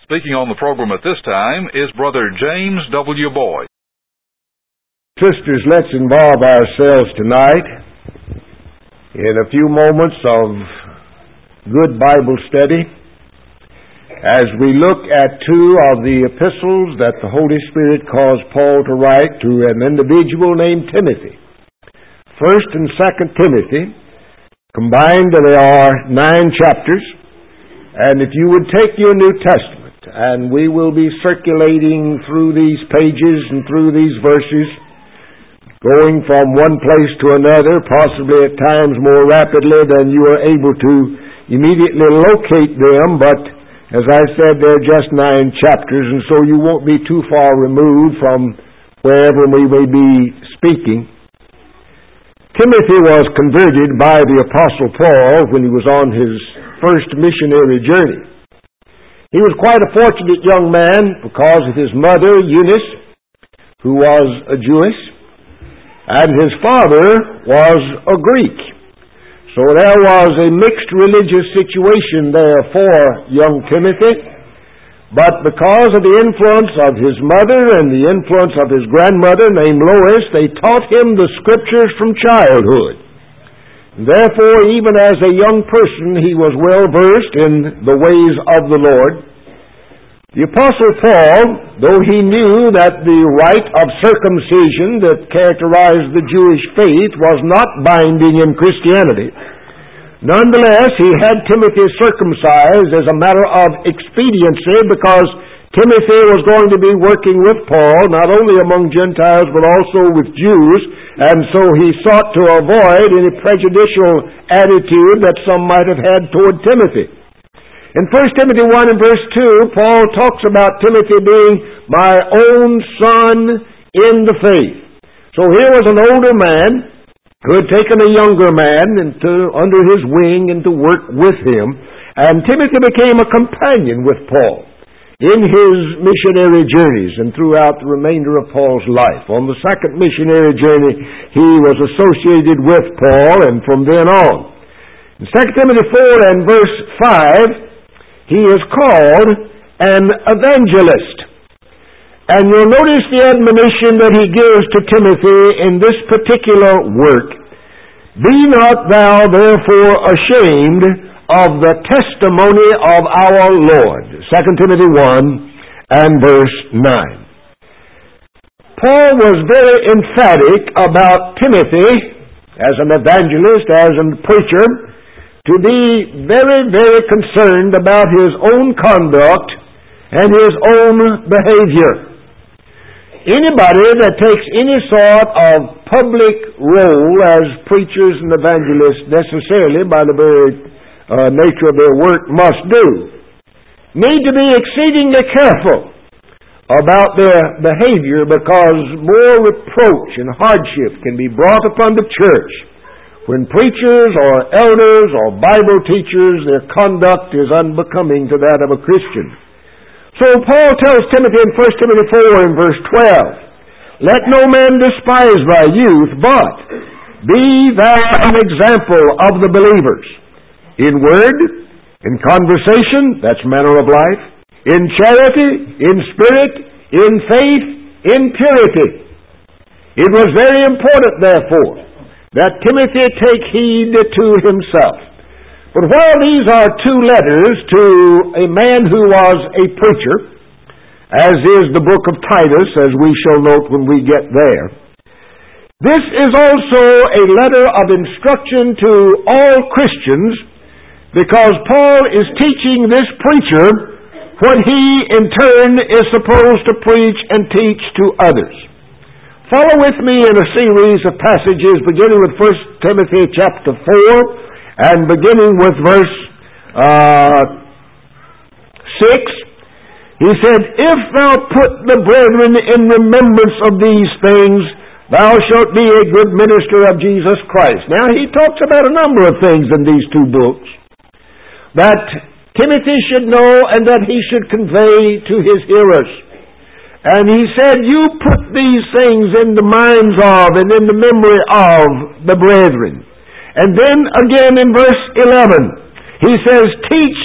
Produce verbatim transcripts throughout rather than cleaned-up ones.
Speaking on the program at this time is Brother James W. Boyd. Sisters, let's involve ourselves tonight in a few moments of good Bible study as we look at two of the epistles that the Holy Spirit caused Paul to write to an individual named Timothy. First and Second Timothy. Combined, there are nine chapters. And if you would take your New Testament, and we will be circulating through these pages and through these verses, going from one place to another, possibly at times more rapidly than you are able to immediately locate them, but as I said, they're just nine chapters, and so you won't be too far removed from wherever we may be speaking. Timothy was converted by the Apostle Paul when he was on his first missionary journey. He was quite a fortunate young man because of his mother, Eunice, who was a Jewess, and his father was a Greek. So there was a mixed religious situation there for young Timothy. But because of the influence of his mother and the influence of his grandmother named Lois, they taught him the Scriptures from childhood. Therefore, even as a young person, he was well versed in the ways of the Lord. The Apostle Paul, though he knew that the rite of circumcision that characterized the Jewish faith was not binding in Christianity, nonetheless, he had Timothy circumcised as a matter of expediency because Timothy was going to be working with Paul, not only among Gentiles, but also with Jews, and so he sought to avoid any prejudicial attitude that some might have had toward Timothy. In First Timothy one and verse two, Paul talks about Timothy being my own son in the faith. So here was an older man who had taken a younger man into, under his wing and to work with him, and Timothy became a companion with Paul in his missionary journeys and throughout the remainder of Paul's life. On the second missionary journey, he was associated with Paul, and from then on. In Second Timothy four and verse five, he is called an evangelist. And you'll notice the admonition that he gives to Timothy in this particular work. Be not thou therefore ashamed of the testimony of our Lord. Second Timothy one and verse nine. Paul was very emphatic about Timothy as an evangelist, as a preacher, to be very, very concerned about his own conduct and his own behavior. Anybody that takes any sort of public role as preachers and evangelists, necessarily by the very uh, nature of their work, must do, need to be exceedingly careful about their behavior, because more reproach and hardship can be brought upon the church when preachers or elders or Bible teachers, their conduct is unbecoming to that of a Christian. So Paul tells Timothy in First Timothy four and verse twelve, let no man despise thy youth, but be thou an example of the believers, in word, in conversation, that's manner of life, in charity, in spirit, in faith, in purity. It was very important, therefore, that Timothy take heed to himself. But while these are two letters to a man who was a preacher, as is the book of Titus, as we shall note when we get there, this is also a letter of instruction to all Christians, because Paul is teaching this preacher what he in turn is supposed to preach and teach to others. Follow with me in a series of passages beginning with First Timothy chapter four and beginning with verse uh, six. He said, if thou put the brethren in remembrance of these things, thou shalt be a good minister of Jesus Christ. Now he talks about a number of things in these two books that Timothy should know and that he should convey to his hearers. And he said, you put these things in the minds of and in the memory of the brethren. And then again in verse eleven, he says, teach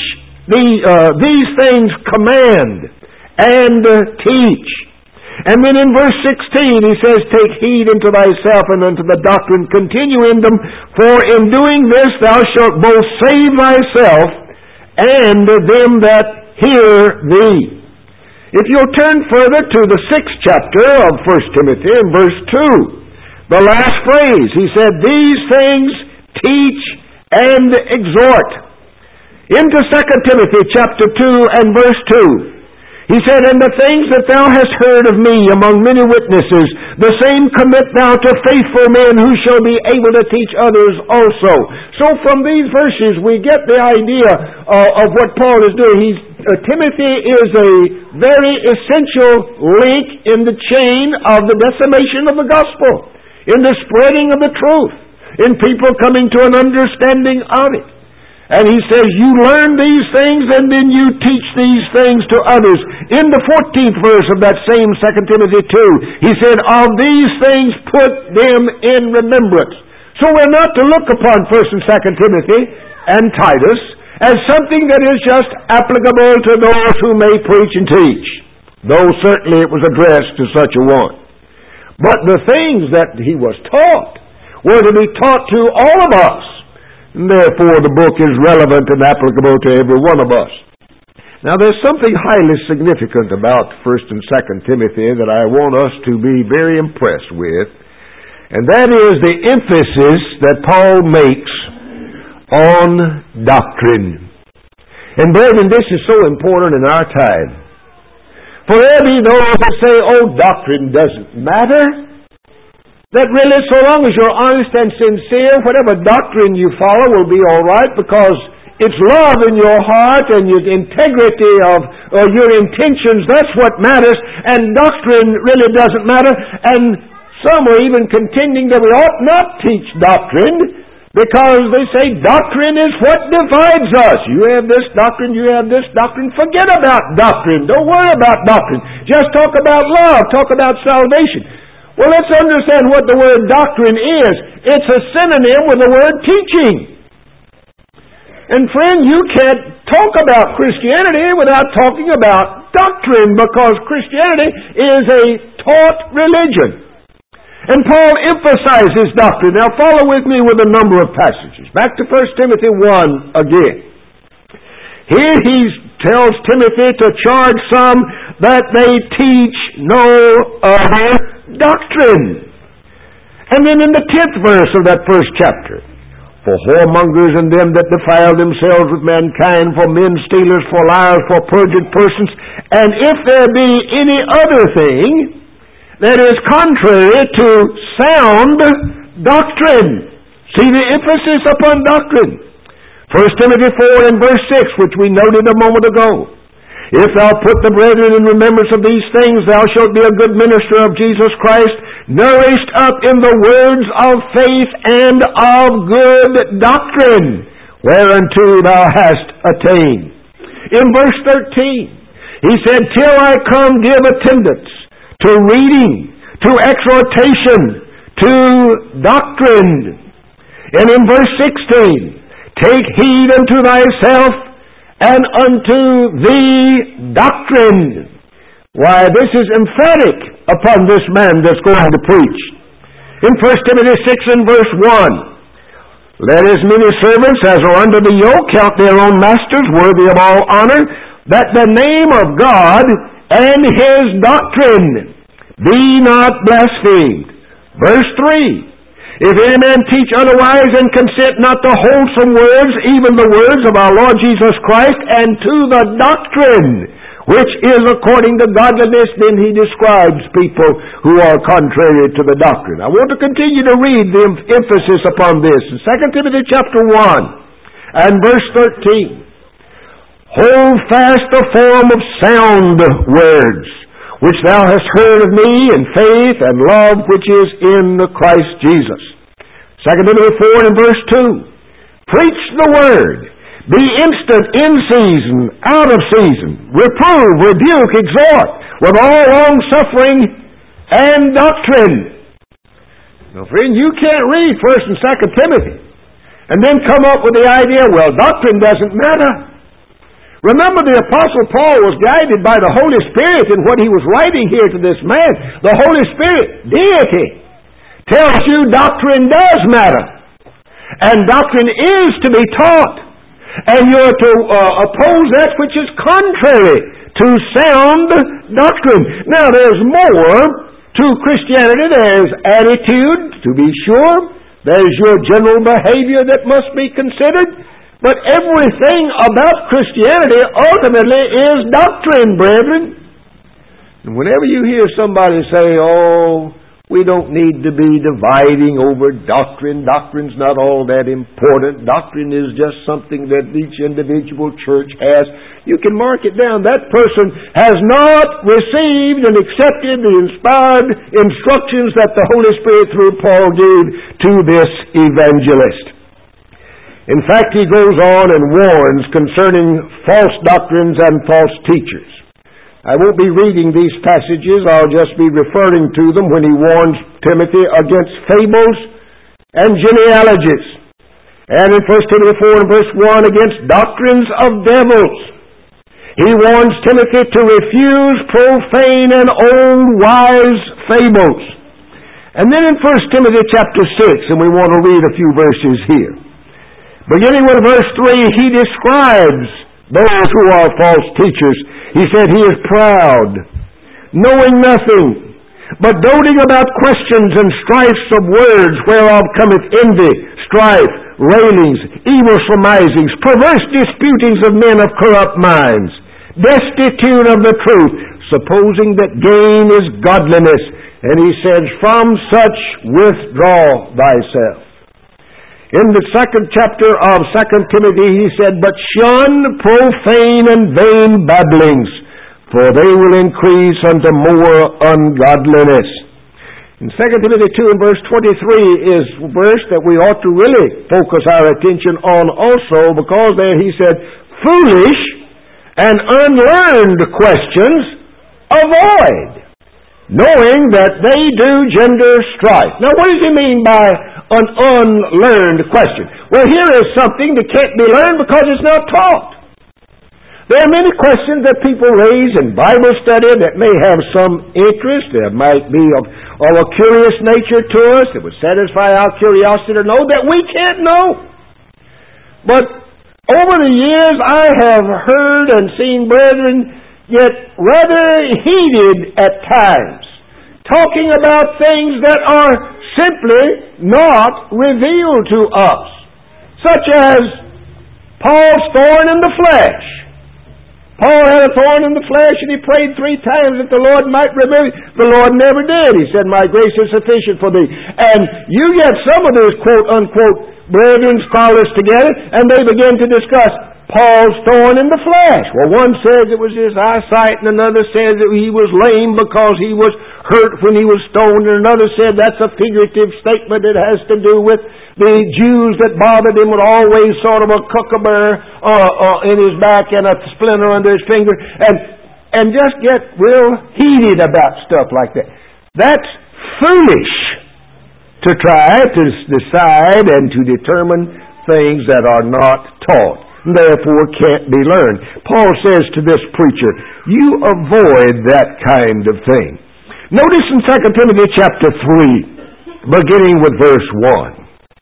the, uh, these things command and uh, teach. And then in verse sixteen he says, take heed unto thyself and unto the doctrine, continue in them, for in doing this thou shalt both save thyself and them that hear thee. If you'll turn further to the sixth chapter of First Timothy in verse two, the last phrase, he said, these things teach and exhort. Into Second Timothy chapter two and verse two, he said, and the things that thou hast heard of me among many witnesses, the same commit thou to faithful men who shall be able to teach others also. So from these verses we get the idea uh, of what Paul is doing. He's, uh, Timothy is a very essential link in the chain of the decimation of the gospel, in the spreading of the truth, in people coming to an understanding of it. And he says, you learn these things and then you teach these things to others. In the fourteenth verse of that same Second Timothy two, he said, of these things put them in remembrance. So we're not to look upon First and Second Timothy and Titus as something that is just applicable to those who may preach and teach, though certainly it was addressed to such a one. But the things that he was taught were to be taught to all of us. And therefore the book is relevant and applicable to every one of us. Now there's something highly significant about First and Second Timothy that I want us to be very impressed with, and that is the emphasis that Paul makes on doctrine. And brethren, this is so important in our time. For there be those that say, oh, doctrine doesn't matter. That really, so long as you're honest and sincere, whatever doctrine you follow will be all right, because it's love in your heart and your integrity of uh, your intentions. That's what matters. And doctrine really doesn't matter. And some are even contending that we ought not teach doctrine, because they say doctrine is what divides us. You have this doctrine, you have this doctrine. Forget about doctrine. Don't worry about doctrine. Just talk about love. Talk about salvation. Well, let's understand what the word doctrine is. It's a synonym with the word teaching. And friend, you can't talk about Christianity without talking about doctrine, because Christianity is a taught religion. And Paul emphasizes doctrine. Now follow with me with a number of passages. Back to First Timothy one again. Here he tells Timothy to charge some that they teach no other doctrine. And then in the tenth verse of that first chapter, for whoremongers and them that defile themselves with mankind, for men stealers, for liars, for perjured persons, and if there be any other thing that is contrary to sound doctrine. See the emphasis upon doctrine. First Timothy four and verse six, which we noted a moment ago. If thou put the brethren in remembrance of these things, thou shalt be a good minister of Jesus Christ, nourished up in the words of faith and of good doctrine, whereunto thou hast attained. In verse thirteen, he said, till I come give attendance to reading, to exhortation, to doctrine. And in verse sixteen, take heed unto thyself and unto the doctrine. Why, this is emphatic upon this man that's going to preach. In First Timothy six and verse one, let as many servants as are under the yoke count their own masters worthy of all honor, that the name of God and His doctrine be not blasphemed. Verse three, if any man teach otherwise and consent not to wholesome words, even the words of our Lord Jesus Christ, and to the doctrine which is according to godliness, then he describes people who are contrary to the doctrine. I want to continue to read the emphasis upon this. In Second Timothy chapter one and verse thirteen, hold fast the form of sound words, which thou hast heard of me in faith and love which is in Christ Jesus. Second Timothy four and verse two, preach the word, be instant in season, out of season, reprove, rebuke, exhort, with all long suffering and doctrine. Now friend, you can't read First and Second Timothy and then come up with the idea, well, doctrine doesn't matter. Remember, the Apostle Paul was guided by the Holy Spirit in what he was writing here to this man. The Holy Spirit, deity, tells you doctrine does matter. And doctrine is to be taught. And you're to uh, oppose that which is contrary to sound doctrine. Now, there's more to Christianity. There's attitude, to be sure. There's your general behavior that must be considered. But everything about Christianity ultimately is doctrine, brethren. And whenever you hear somebody say, oh, we don't need to be dividing over doctrine. Doctrine's not all that important. Doctrine is just something that each individual church has. You can mark it down. That person has not received and accepted the inspired instructions that the Holy Spirit through Paul gave to this evangelist. In fact, he goes on and warns concerning false doctrines and false teachers. I won't be reading these passages. I'll just be referring to them when he warns Timothy against fables and genealogies. And in First Timothy four and verse one, against doctrines of devils. He warns Timothy to refuse profane and old wise fables. And then in First Timothy chapter six, and we want to read a few verses here. Beginning with verse three, he describes those who are false teachers. He said he is proud, knowing nothing, but doting about questions and strifes of words, whereof cometh envy, strife, railings, evil surmisings, perverse disputings of men of corrupt minds, destitute of the truth, supposing that gain is godliness. And he says, from such withdraw thyself. In the second chapter of Second Timothy, he said, but shun profane and vain babblings, for they will increase unto more ungodliness. In Second Timothy two and verse twenty-three is a verse that we ought to really focus our attention on also, because there he said, foolish and unlearned questions avoid, knowing that they do gender strife. Now, what does he mean by an unlearned question? Well, here is something that can't be learned because it's not taught. There are many questions that people raise in Bible study that may have some interest. There might be of, of a curious nature to us that would satisfy our curiosity to know that we can't know. But over the years, I have heard and seen brethren get rather heated at times, talking about things that are simply not revealed to us, such as Paul's thorn in the flesh. Paul had a thorn in the flesh, and he prayed three times that the Lord might remove it. The Lord never did. He said, my grace is sufficient for thee. And you get some of those quote-unquote brethren, scholars together, and they begin to discuss Paul's thorn in the flesh. Well, one says it was his eyesight, and another says that he was lame because he was hurt when he was stoned, and another said that's a figurative statement that has to do with the Jews that bothered him with always sort of a kookaburra uh, uh, in his back and a splinter under his finger, and and just get real heated about stuff like that. That's foolish to try to decide and to determine things that are not taught, therefore can't be learned. Paul says to this preacher, you avoid that kind of thing. Notice in Second Timothy chapter three, beginning with verse one.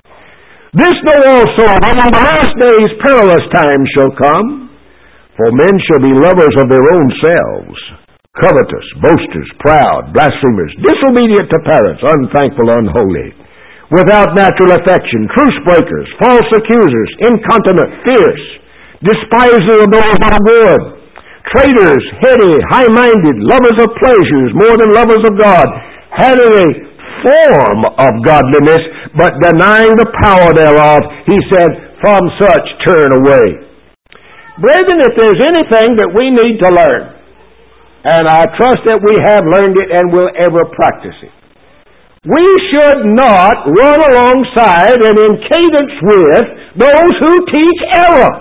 This know also, that in the last days perilous times shall come, for men shall be lovers of their own selves, covetous, boasters, proud, blasphemers, disobedient to parents, unthankful, unholy, without natural affection, truce breakers, false accusers, incontinent, fierce, despisers of those that are good, traitors, heady, high-minded, lovers of pleasures more than lovers of God, having a form of godliness, but denying the power thereof, he said, from such turn away. Brethren, if there's anything that we need to learn, and I trust that we have learned it and will ever practice it, we should not run alongside and in cadence with those who teach error.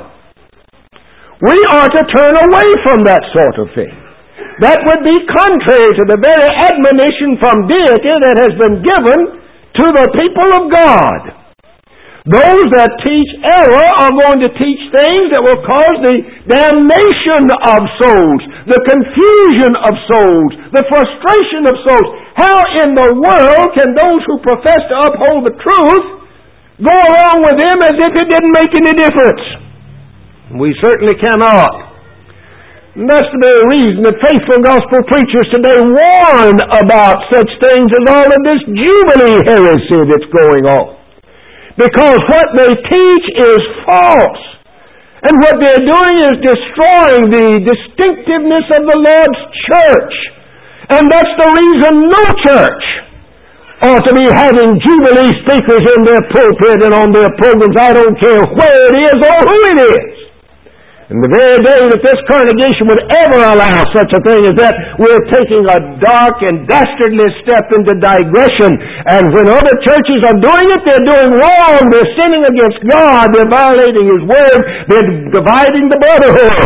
We are to turn away from that sort of thing. That would be contrary to the very admonition from deity that has been given to the people of God. Those that teach error are going to teach things that will cause the damnation of souls, the confusion of souls, the frustration of souls. How in the world can those who profess to uphold the truth go along with them as if it didn't make any difference? We certainly cannot. And that's the very reason that faithful gospel preachers today warn about such things as all of this Jubilee heresy that's going on. Because what they teach is false. And what they're doing is destroying the distinctiveness of the Lord's church. And that's the reason no church ought to be having Jubilee speakers in their pulpit and on their programs. I don't care where it is or who it is. And the very day that this congregation would ever allow such a thing as that, we're taking a dark and dastardly step into digression. And when other churches are doing it, they're doing wrong. They're sinning against God. They're violating His Word. They're dividing the brotherhood.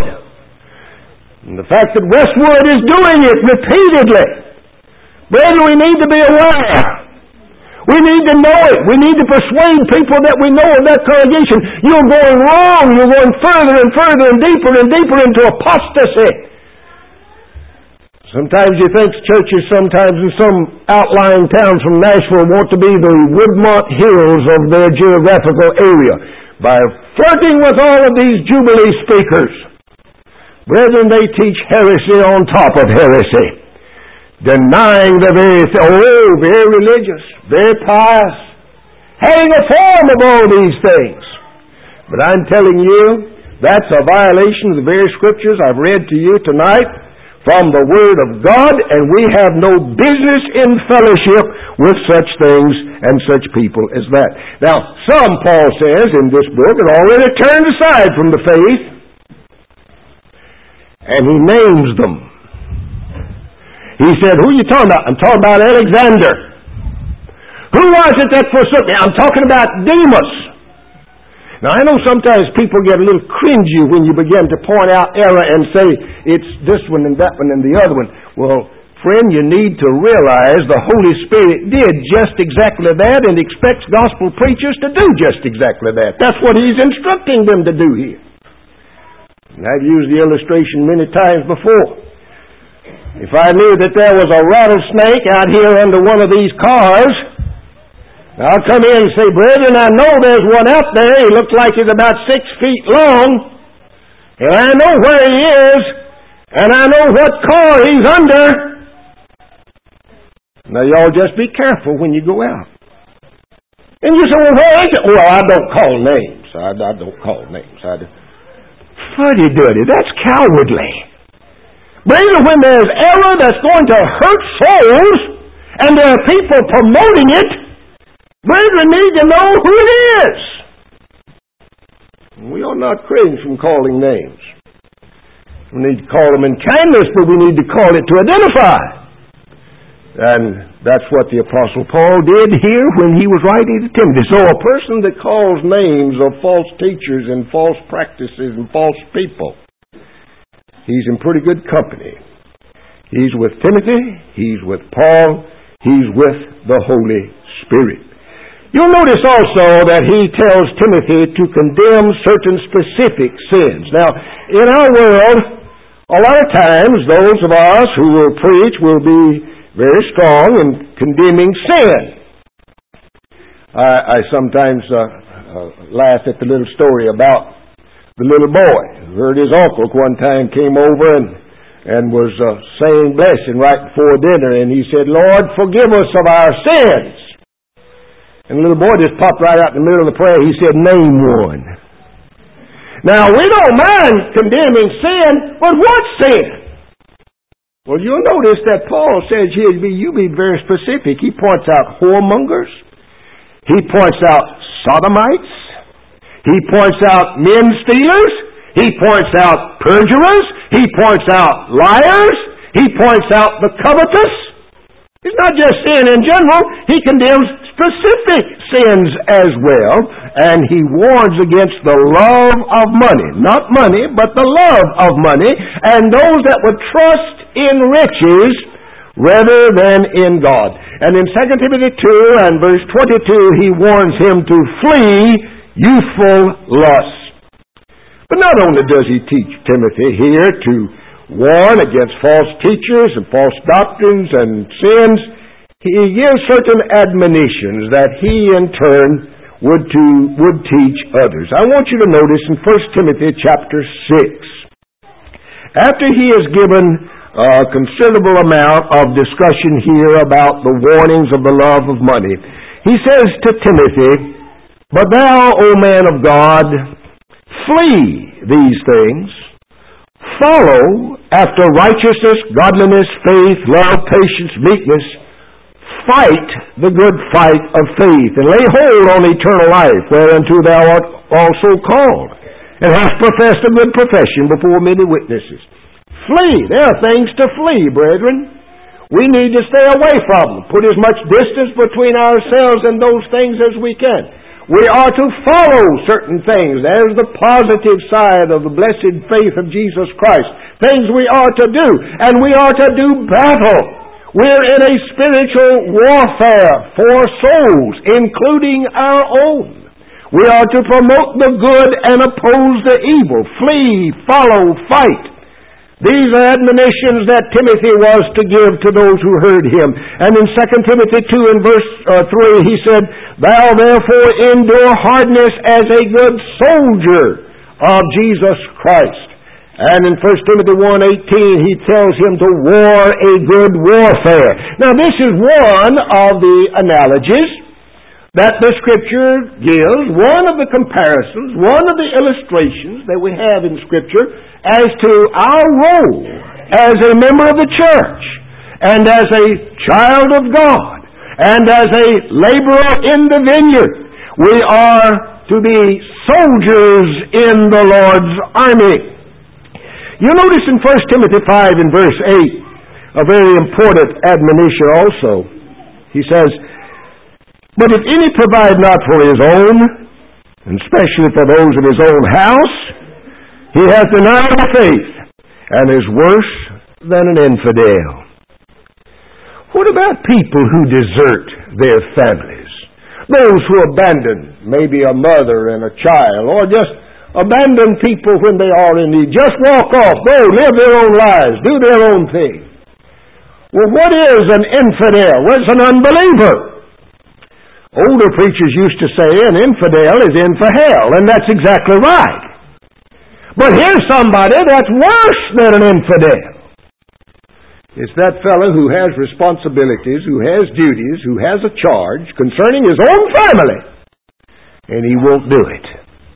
And the fact that Westwood is doing it repeatedly, brethren, we need to be aware. We need to know it. We need to persuade people that we know of that congregation. You're going wrong. You're going further and further and deeper and deeper into apostasy. Sometimes you think churches, sometimes in some outlying towns from Nashville, want to be the Woodmont Hills of their geographical area by flirting with all of these Jubilee speakers. Brethren, they teach heresy on top of heresy. Denying the very, oh, very religious, very pious, having a form of all these things. But I'm telling you, that's a violation of the very scriptures I've read to you tonight from the Word of God, and we have no business in fellowship with such things and such people as that. Now, some, Paul says in this book, have already turned aside from the faith, and he names them. He said, who are you talking about? I'm talking about Alexander. Who was it that forsook me? I'm talking about Demas. Now, I know sometimes people get a little cringy when you begin to point out error and say, it's this one and that one and the other one. Well, friend, you need to realize the Holy Spirit did just exactly that and expects gospel preachers to do just exactly that. That's what He's instructing them to do here. And I've used the illustration many times before. If I knew that there was a rattlesnake out here under one of these cars, I'll come in and say, brethren, I know there's one out there. He looks like he's about six feet long. And I know where he is. And I know what car he's under. Now, y'all just be careful when you go out. And you say, well, where is it? Well, I don't call names. I, I don't call names. I do. Fuddy-duddy, that's cowardly. Brethren, when there's error that's going to hurt souls, and there are people promoting it, brethren need to know who it is. We are not cringed from calling names. We need to call them in kindness, but we need to call it to identify. And that's what the Apostle Paul did here when he was writing to Timothy. So a person that calls names of false teachers and false practices and false people, he's in pretty good company. He's with Timothy. He's with Paul. He's with the Holy Spirit. You'll notice also that he tells Timothy to condemn certain specific sins. Now, in our world, a lot of times those of us who will preach will be very strong in condemning sin. I, I sometimes uh, uh, laugh at the little story about the little boy who heard his uncle one time came over and, and was uh, saying blessing right before dinner, and he said, Lord, forgive us of our sins. And the little boy just popped right out in the middle of the prayer. He said, name one. Now, we don't mind condemning sin, but what sin? Well, you'll notice that Paul says here, you be very specific. He points out whoremongers. He points out sodomites. He points out men stealers. He points out perjurers. He points out liars. He points out the covetous. It's not just sin in general. He condemns specific sins as well. And he warns against the love of money. Not money, but the love of money. And those that would trust in riches rather than in God. And in Second Timothy two and verse twenty-two, he warns him to flee youthful lusts. But not only does he teach Timothy here to warn against false teachers and false doctrines and sins, he gives certain admonitions that he in turn would to would teach others. I want you to notice in First Timothy chapter six, after he has given a considerable amount of discussion here about the warnings of the love of money, he says to Timothy, "But thou, O man of God, flee these things, follow after righteousness, godliness, faith, love, patience, meekness, fight the good fight of faith, and lay hold on eternal life, whereunto thou art also called, and hast professed a good profession before many witnesses." Flee. There are things to flee, brethren. We need to stay away from them. Put as much distance between ourselves and those things as we can. We are to follow certain things. There's the positive side of the blessed faith of Jesus Christ. Things we are to do. And we are to do battle. We're in a spiritual warfare for souls, including our own. We are to promote the good and oppose the evil. Flee, follow, fight. These are admonitions that Timothy was to give to those who heard him. And in Second Timothy two and verse uh, three, he said, "Thou therefore endure hardness as a good soldier of Jesus Christ." And in First Timothy one eighteen, he tells him to war a good warfare. Now this is one of the analogies that the Scripture gives, one of the comparisons, one of the illustrations that we have in Scripture as to our role as a member of the church and as a child of God and as a laborer in the vineyard. We are to be soldiers in the Lord's army. You notice in First Timothy five and verse eight, a very important admonition also. He says, "But if any provide not for his own, and especially for those of his own house, he has denied the faith, and is worse than an infidel." What about people who desert their families? Those who abandon maybe a mother and a child, or just abandon people when they are in need. Just walk off, go, live their own lives, do their own thing. Well, what is an infidel? What's an unbeliever? Older preachers used to say an infidel is in for hell, and that's exactly right. But here's somebody that's worse than an infidel. It's that fellow who has responsibilities, who has duties, who has a charge concerning his own family, and he won't do it.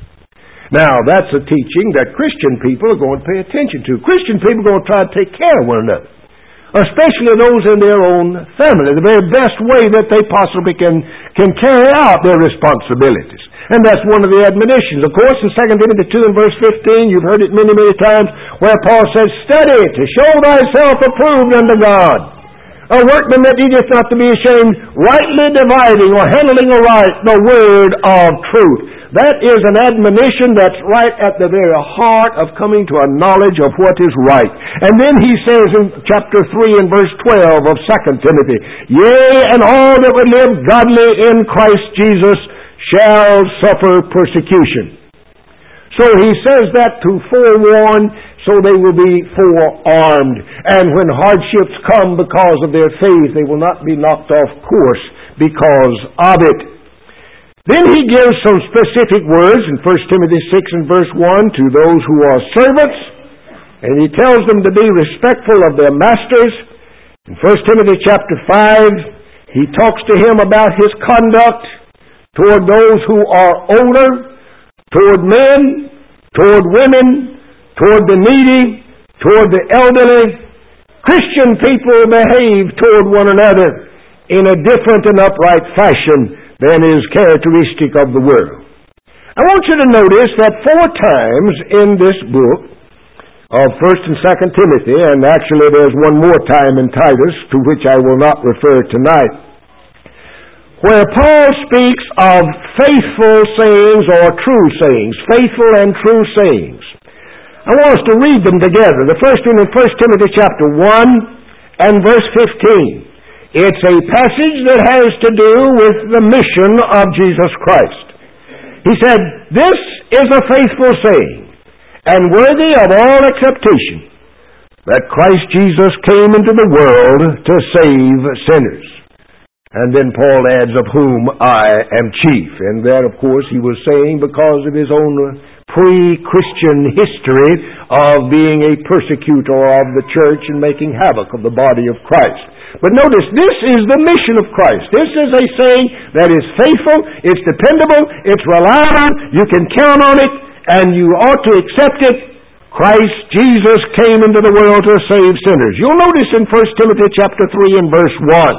Now, that's a teaching that Christian people are going to pay attention to. Christian people are going to try to take care of one another, especially those in their own family, the very best way that they possibly can, can carry out their responsibilities. And that's one of the admonitions. Of course, in Second Timothy two and verse fifteen, you've heard it many, many times, where Paul says, "Study to show thyself approved unto God, a workman that needeth not to be ashamed, rightly dividing or handling aright the word of truth." That is an admonition that's right at the very heart of coming to a knowledge of what is right. And then he says in chapter three and verse twelve of Second Timothy, "Yea, and all that would live godly in Christ Jesus shall suffer persecution." So he says that to forewarn, so they will be forearmed. And when hardships come because of their faith, they will not be knocked off course because of it. Then he gives some specific words in First Timothy six and verse one to those who are servants, and he tells them to be respectful of their masters. In First Timothy chapter five, he talks to him about his conduct toward those who are older, toward men, toward women, toward the needy, toward the elderly. Christian people behave toward one another in a different and upright fashion than is characteristic of the world. I want you to notice that four times in this book of First and Second Timothy, and actually there's one more time in Titus, to which I will not refer tonight, where Paul speaks of faithful sayings or true sayings, faithful and true sayings. I want us to read them together. The first one in First Timothy chapter one and verse fifteen. It's a passage that has to do with the mission of Jesus Christ. He said, "This is a faithful saying, and worthy of all acceptation, that Christ Jesus came into the world to save sinners." And then Paul adds, "of whom I am chief." And that, of course, he was saying because of his own pre-Christian history of being a persecutor of the church and making havoc of the body of Christ. But notice, this is the mission of Christ. This is a saying that is faithful, it's dependable, it's reliable, you can count on it, and you ought to accept it. Christ Jesus came into the world to save sinners. You'll notice in First Timothy chapter three and verse one,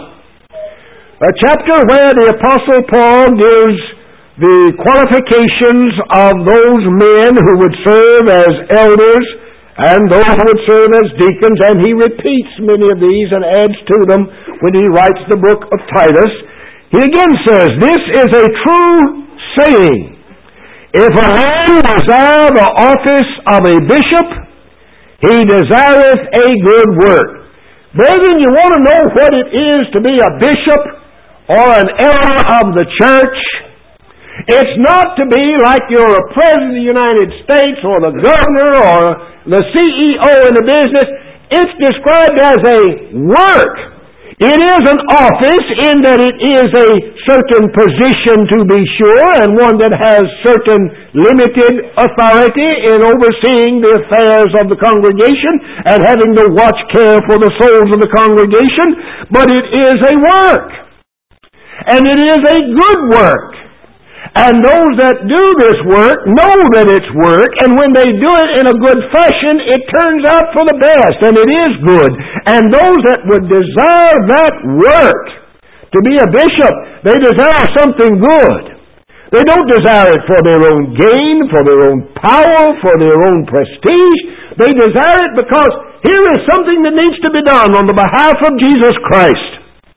a chapter where the Apostle Paul gives the qualifications of those men who would serve as elders and those who would serve as deacons, and he repeats many of these and adds to them when he writes the book of Titus. He again says, "This is a true saying. If a man desire the office of a bishop, he desireth a good work." Brethren, you want to know what it is to be a bishop or an elder of the church? It's not to be like you're a president of the United States or the governor or the C E O in the business. It's described as a work. It is an office in that it is a certain position, to be sure, and one that has certain limited authority in overseeing the affairs of the congregation and having to watch care for the souls of the congregation. But it is a work. And it is a good work. And those that do this work know that it's work, and when they do it in a good fashion, it turns out for the best, and it is good. And those that would desire that work, to be a bishop, they desire something good. They don't desire it for their own gain, for their own power, for their own prestige. They desire it because here is something that needs to be done on the behalf of Jesus Christ.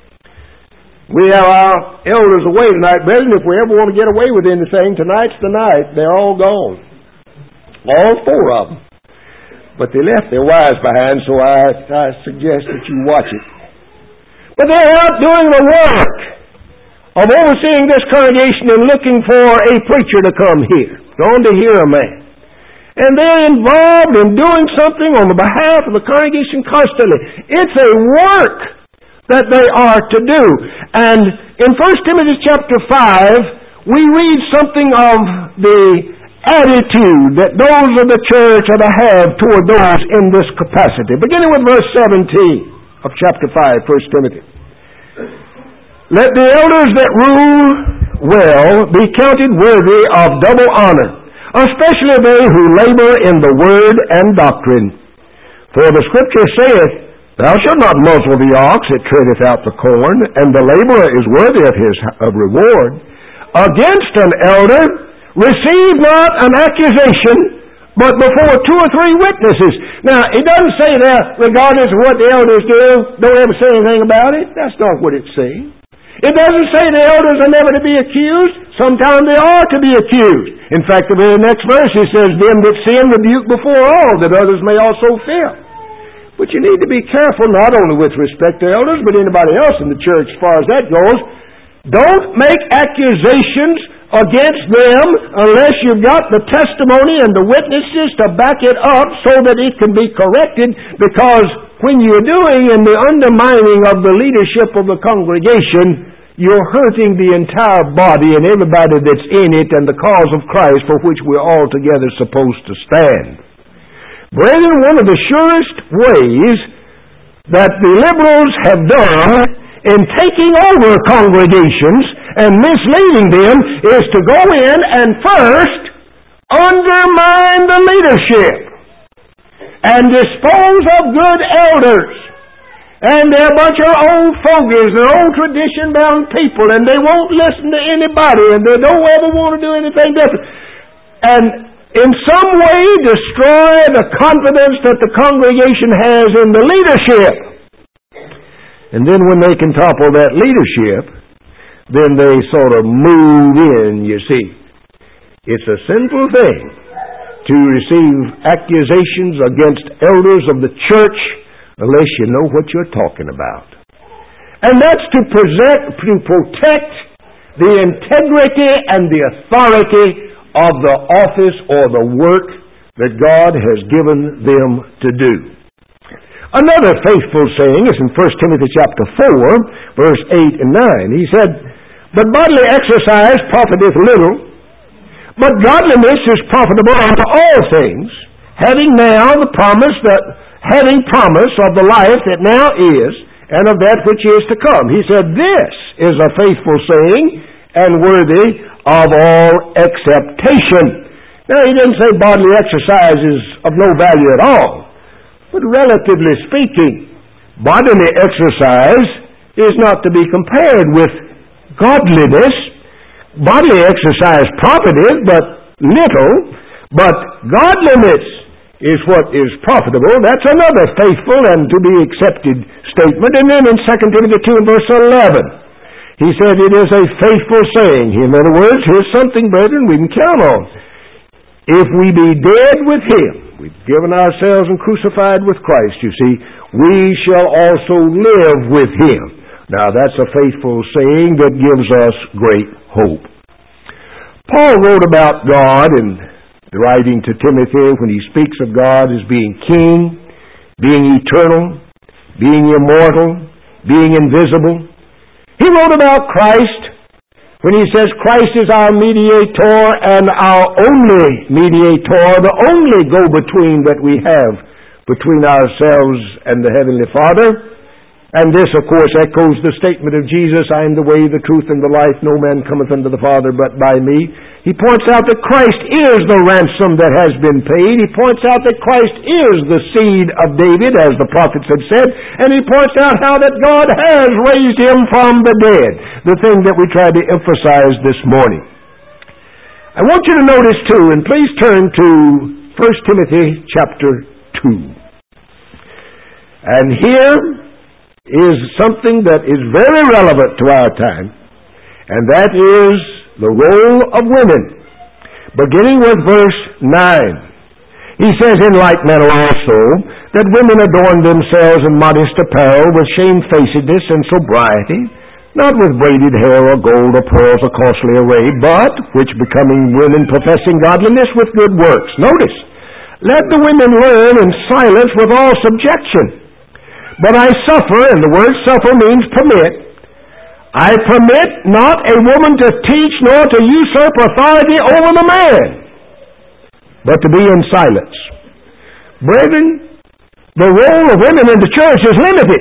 We have our elders away tonight, brethren. If we ever want to get away with anything, tonight's the night. They're all gone. All four of them. But they left their wives behind, so I, I suggest that you watch it. But they're out doing the work of overseeing this congregation and looking for a preacher to come here, going to hear a man. And they're involved in doing something on the behalf of the congregation constantly. It's a work that they are to do. And in First Timothy chapter five, we read something of the attitude that those of the church are to have toward those in this capacity. Beginning with verse seventeen of chapter five, First Timothy. "Let the elders that rule well be counted worthy of double honor, especially they who labor in the word and doctrine. For the Scripture saith, Thou shalt not muzzle the ox that treadeth out the corn, and the laborer is worthy of his of reward. Against an elder receive not an accusation, but before two or three witnesses." Now, it doesn't say there, regardless of what the elders do, don't ever say anything about it. That's not what it's saying. It doesn't say the elders are never to be accused. Sometimes they are to be accused. In fact, the very next verse it says, "Them that sin rebuke before all, that others may also fear." But you need to be careful, not only with respect to elders, but anybody else in the church as far as that goes. Don't make accusations against them unless you've got the testimony and the witnesses to back it up so that it can be corrected, because when you're doing in the undermining of the leadership of the congregation, you're hurting the entire body and everybody that's in it and the cause of Christ for which we're all together supposed to stand. Brethren, one of the surest ways that the liberals have done in taking over congregations and misleading them is to go in and first undermine the leadership and dispose of good elders. And they're a bunch of old fogies, they're old tradition-bound people, and they won't listen to anybody, and they don't ever want to do anything different. And in some way destroy the confidence that the congregation has in the leadership. And then when they can topple that leadership, then they sort of move in, you see. It's a sinful thing to receive accusations against elders of the church unless you know what you're talking about. And that's to present, to protect the integrity and the authority of the office or the work that God has given them to do. Another faithful saying is in First Timothy chapter four, verse eight and nine. He said, "But bodily exercise profiteth little, but godliness is profitable unto all things, having now the promise that having promise of the life that now is, and of that which is to come." He said, this is a faithful saying and worthy of all acceptation. Now, he didn't say bodily exercise is of no value at all. But relatively speaking, bodily exercise is not to be compared with godliness. Bodily exercise profited, but little. But godliness is what is profitable. That's another faithful and to be accepted statement. And then in Second Timothy two and verse eleven, he said it is a faithful saying. In other words, here's something, brethren, we can count on. If we be dead with Him, we've given ourselves and crucified with Christ, you see, we shall also live with Him. Now, that's a faithful saying that gives us great hope. Paul wrote about God in the writing to Timothy when he speaks of God as being King, being eternal, being immortal, being invisible. He wrote about Christ when he says Christ is our mediator and our only mediator, the only go-between that we have between ourselves and the Heavenly Father. And this, of course, echoes the statement of Jesus, I am the way, the truth, and the life. No man cometh unto the Father but by me. He points out that Christ is the ransom that has been paid. He points out that Christ is the seed of David, as the prophets had said. And he points out how that God has raised him from the dead, the thing that we tried to emphasize this morning. I want you to notice, too, and please turn to First Timothy chapter two. And here is something that is very relevant to our time, and that is the role of women. Beginning with verse nine. He says, in like manner also, that women adorn themselves in modest apparel with shamefacedness and sobriety, not with braided hair or gold or pearls or costly array, but, which becoming women professing godliness with good works. Notice, let the women learn in silence with all subjection. But I suffer, and the word suffer means permit, I permit not a woman to teach nor to usurp authority over the man, but to be in silence. Brethren, the role of women in the church is limited.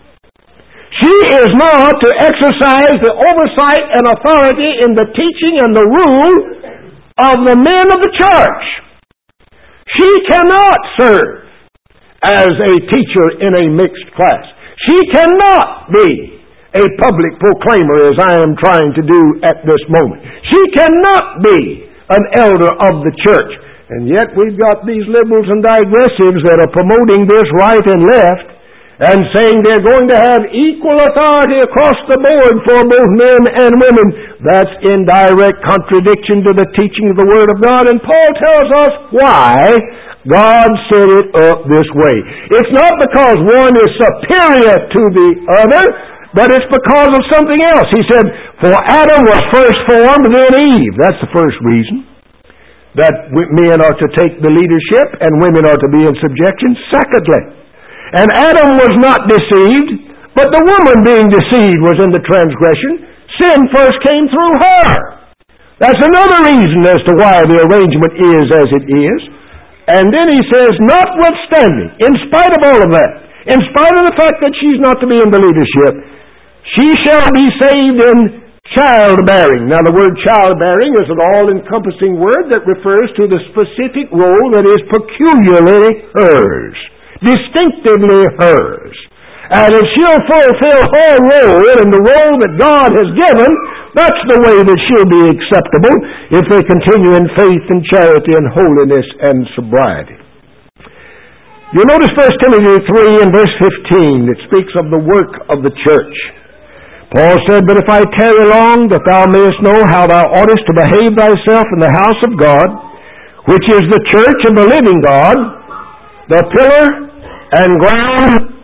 She is not to exercise the oversight and authority in the teaching and the rule of the men of the church. She cannot serve as a teacher in a mixed class. She cannot be a public proclaimer as I am trying to do at this moment. She cannot be an elder of the church. And yet we've got these liberals and digressives that are promoting this right and left and saying they're going to have equal authority across the board for both men and women. That's in direct contradiction to the teaching of the Word of God. And Paul tells us why God set it up this way. It's not because one is superior to the other, but it's because of something else. He said, for Adam was first formed, then Eve. That's the first reason that men are to take the leadership and women are to be in subjection. Secondly, and Adam was not deceived, but the woman being deceived was in the transgression. Sin first came through her. That's another reason as to why the arrangement is as it is. And then he says, notwithstanding, in spite of all of that, in spite of the fact that she's not to be in the leadership, she shall be saved in childbearing. Now, the word childbearing is an all-encompassing word that refers to the specific role that is peculiarly hers, distinctively hers. And if she'll fulfill her role in the role that God has given, that's the way that she'll be acceptable if they continue in faith and charity and holiness and sobriety. You'll notice First Timothy three and verse fifteen. It speaks of the work of the church. Paul said, but if I tarry long, that thou mayest know how thou oughtest to behave thyself in the house of God, which is the church of the living God, the pillar and ground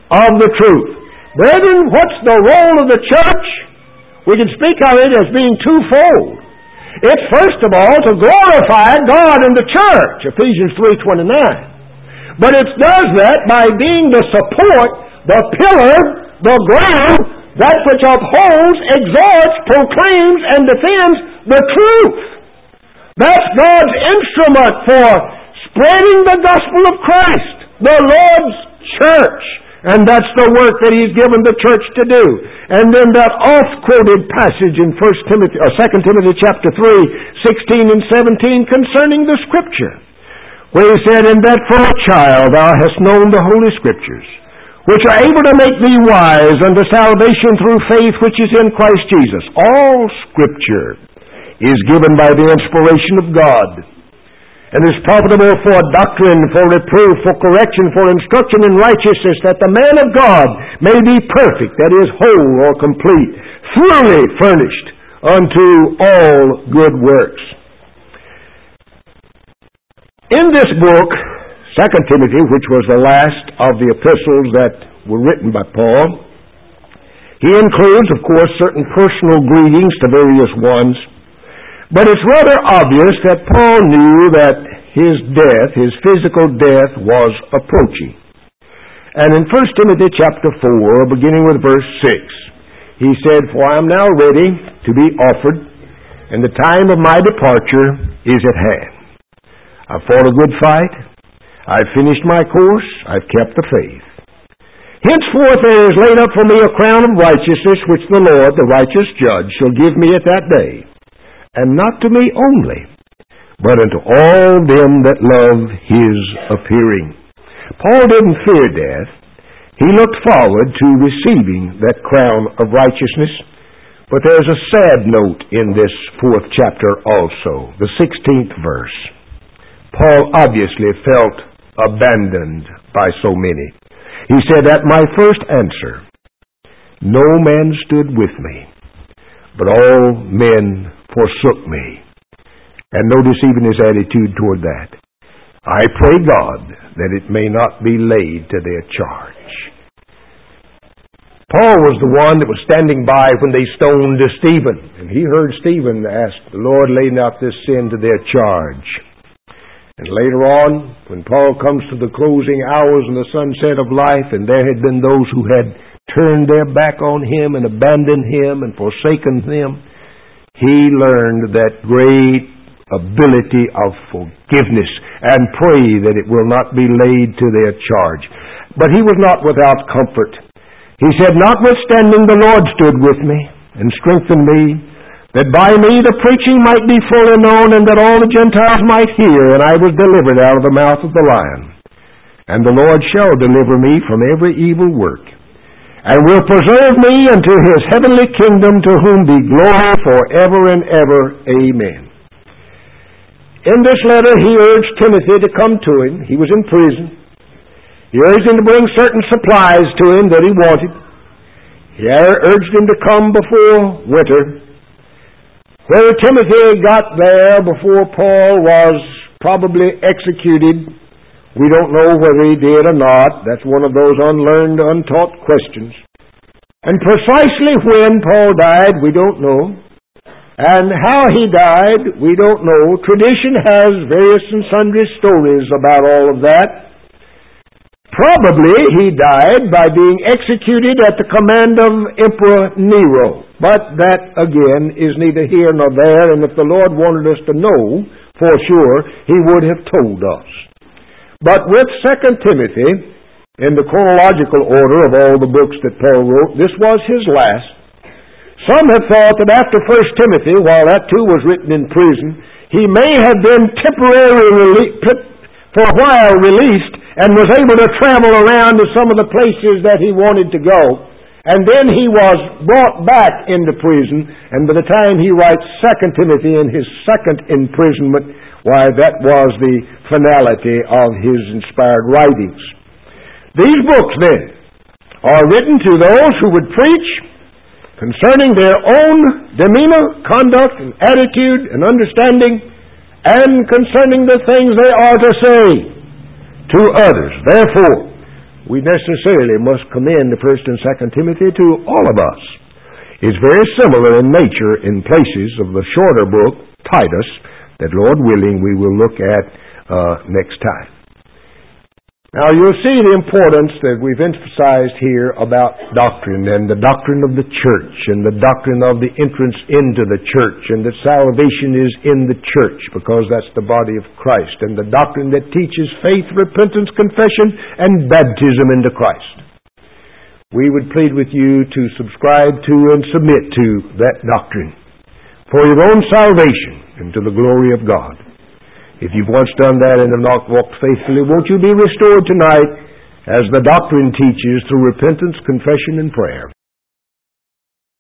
of the truth. Brethren, what's the role of the church? We can speak of it as being twofold. It's first of all to glorify God in the church, Ephesians three twenty-nine. But it does that by being the support, the pillar, the ground, that which upholds, exhorts, proclaims, and defends the truth. That's God's instrument for spreading the gospel of Christ, the Lord's church. And that's the work that He's given the church to do. And then that oft-quoted passage in First Timothy, or Second Timothy chapter three, sixteen and seventeen concerning the Scripture, where He said, "In that from a child thou hast known the Holy Scriptures, which are able to make thee wise unto salvation through faith which is in Christ Jesus." All Scripture is given by the inspiration of God, and is profitable for doctrine, for reproof, for correction, for instruction in righteousness, that the man of God may be perfect, that is, whole or complete, thoroughly furnished unto all good works. In this book, Second Timothy, which was the last of the epistles that were written by Paul, he includes, of course, certain personal greetings to various ones. But it's rather obvious that Paul knew that his death, his physical death, was approaching. And in First Timothy chapter four, beginning with verse six, he said, "For I am now ready to be offered, and the time of my departure is at hand. I've fought a good fight. I've finished my course. I've kept the faith. Henceforth there is laid up for me a crown of righteousness, which the Lord, the righteous judge, shall give me at that day. And not to me only, but unto all them that love His appearing." Paul didn't fear death. He looked forward to receiving that crown of righteousness. But there's a sad note in this fourth chapter also, the sixteenth verse. Paul obviously felt abandoned by so many. He said, "At my first answer, no man stood with me, but all men forsook me." And notice even his attitude toward that. "I pray God that it may not be laid to their charge." Paul was the one that was standing by when they stoned Stephen. And he heard Stephen ask, "The Lord, lay not this sin to their charge." And later on, when Paul comes to the closing hours and the sunset of life, and there had been those who had turned their back on him and abandoned him and forsaken him, he learned that great ability of forgiveness and pray that it will not be laid to their charge. But he was not without comfort. He said, "Notwithstanding the Lord stood with me and strengthened me, that by me the preaching might be fully known, and that all the Gentiles might hear, and I was delivered out of the mouth of the lion. And the Lord shall deliver me from every evil work, and will preserve me unto His heavenly kingdom, to whom be glory forever and ever. Amen." In this letter, he urged Timothy to come to him. He was in prison. He urged him to bring certain supplies to him that he wanted. He urged him to come before winter. Whether Timothy got there before Paul was probably executed, we don't know whether he did or not. That's one of those unlearned, untaught questions. And precisely when Paul died, we don't know. And how he died, we don't know. Tradition has various and sundry stories about all of that. Probably he died by being executed at the command of Emperor Nero. But that, again, is neither here nor there, and if the Lord wanted us to know for sure, He would have told us. But with Second Timothy, in the chronological order of all the books that Paul wrote, this was his last. Some have thought that after First Timothy, while that too was written in prison, he may have been temporarily, for a while, released and was able to travel around to some of the places that he wanted to go. And then he was brought back into prison, and by the time he writes Second Timothy in his second imprisonment, why, that was the finality of his inspired writings. These books, then, are written to those who would preach concerning their own demeanor, conduct, and attitude, and understanding, and concerning the things they are to say to others. Therefore, we necessarily must commend the First and Second Timothy to all of us. It's very similar in nature in places of the shorter book, Titus, that, Lord willing, we will look at uh, next time. Now, you'll see the importance that we've emphasized here about doctrine and the doctrine of the church and the doctrine of the entrance into the church, and that salvation is in the church because that's the body of Christ, and the doctrine that teaches faith, repentance, confession, and baptism into Christ. We would plead with you to subscribe to and submit to that doctrine for your own salvation and to the glory of God. If you've once done that and have not walked faithfully, won't you be restored tonight as the doctrine teaches through repentance, confession, and prayer?